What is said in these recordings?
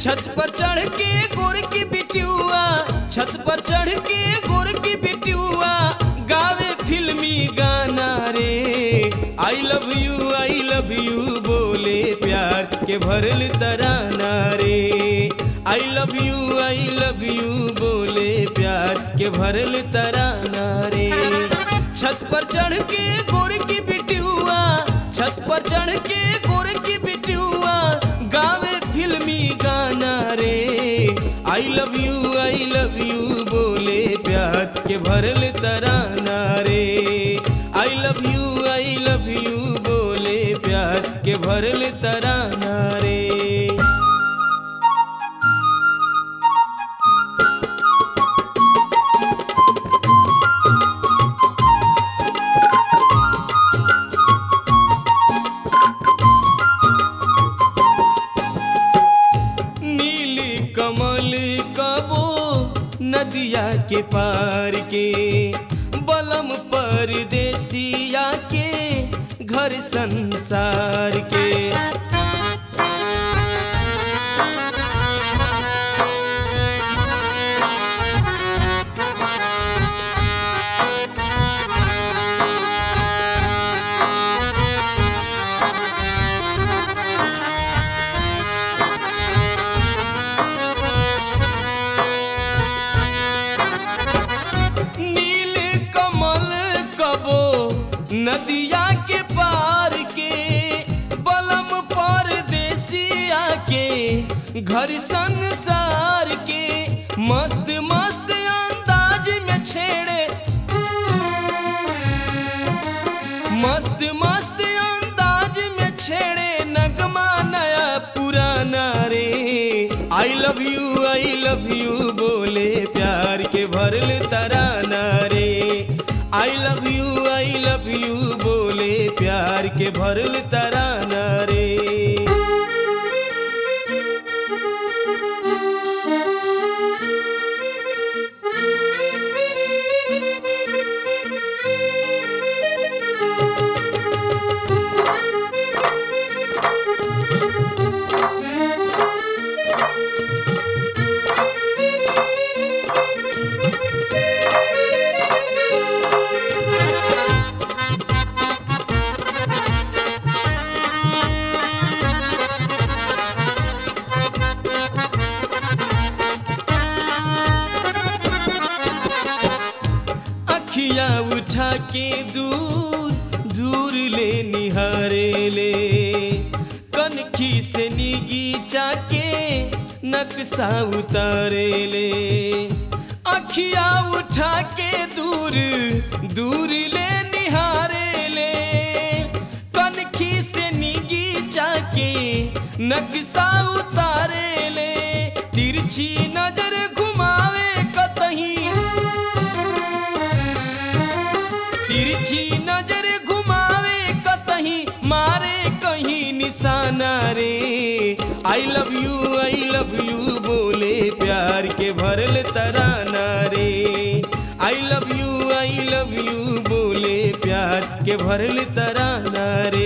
छत पर चढ़ के गोर की बिटियुआ, छत पर चढ़ के गोर की बिटियुआ गावे फिल्मी गाना रे। आई लव यू बोले प्यार के भरल तराना रे। आई लव यू बोले प्यार के भरल तराना रे। छत पर चढ़ के गोर की बिटियुआ, छत पर चढ़ के गोर की बिटियुआ गावे फिल्मी गाना रे। आई लव यू बोले प्यार के भरल तराना रे। आई लव यू बोले प्यार के भरल तराना रे। कमल कबो नदिया के पार के, बलम परदेसिया के घर संसार के। नदिया के पार के, बलम परदेसिया के घर संसार के। मस्त मस्त अंदाज में छेड़े, मस्त मस्त अंदाज में छेड़े नगमा नया पुराना रे। आई लव यू बोले प्यार के भरल तराना रे। आई लव यू बोले प्यार के भरल तराना रे। अखियाँ उठा के दूर दूर ले निहारे ले, कनखी से नीगीचा के नक्शा उतारे ले। अखियाँ उठा के दूर दूर ले निहारे ले, कनखी से नीगीचा के नक्शा उतारे ले। तिरछी नजर घुमावे कतही, तिरछी नजर घुमावे कतही मारे कहीं निशाना रे। आई लव यू बोले प्यार के भरल तराना रे। आई लव यू बोले प्यार के भरल तराना रे।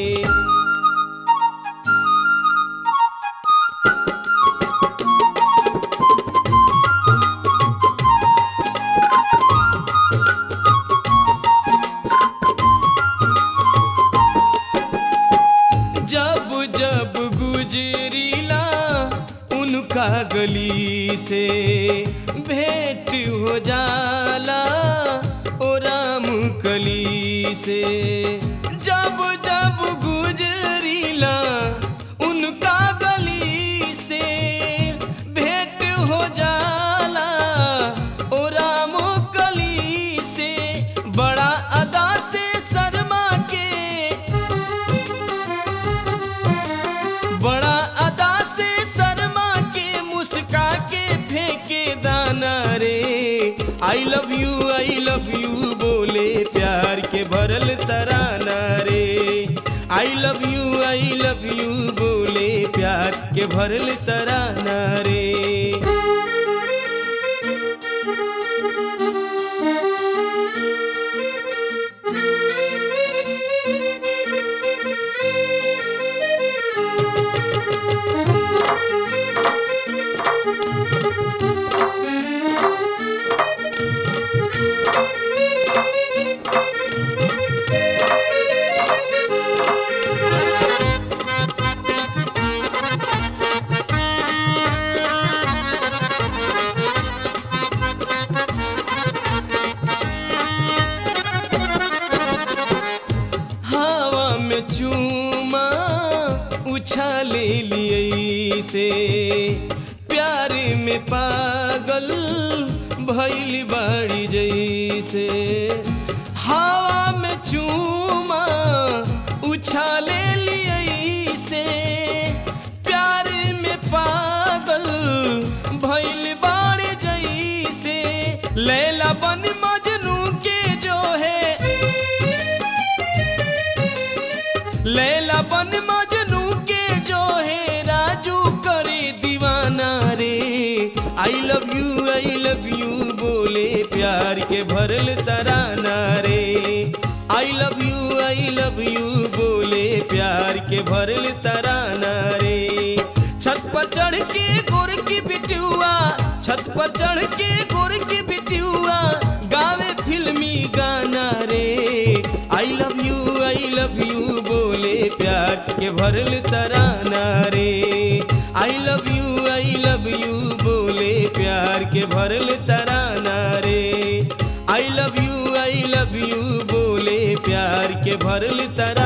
गुजरीला उनका गली से भेंट हो जाला ओ राम कली से। जब जब गुजरीला उनका गली से भेंट हो जाला ओ राम कली से। बड़ा अदा से शर्मा के, बड़ा अदा से शर्मा के मुस्का के फेंके दाना रे। आई लव यू बोले प्यार के भरल तराना रे। आई लव यू बोले प्यार के भरल तराना रे। लिए से प्यार में पागल भइल बाड़ी जैसे हवा में चूमा उछाले लिए से प्यार में पागल भइल बाड़ी जैसे लैला बन मजनू के जो है लैला बन मजनू के जो है राजू करे दीवाना रे आई लव यू बोले प्यार के भरल तराना रे आई लव यू बोले प्यार के भरल तराना रे छत पर चढ़ के गोर की बिटुआ छत पर चढ़ के गोर की बिटुआ गावे फिल्मी गाना रे आई लव यू बोले प्यार के भरल तराना रे आई लव यू बोले प्यार के भरल तराना रे आई लव यू बोले प्यार के भरल तराना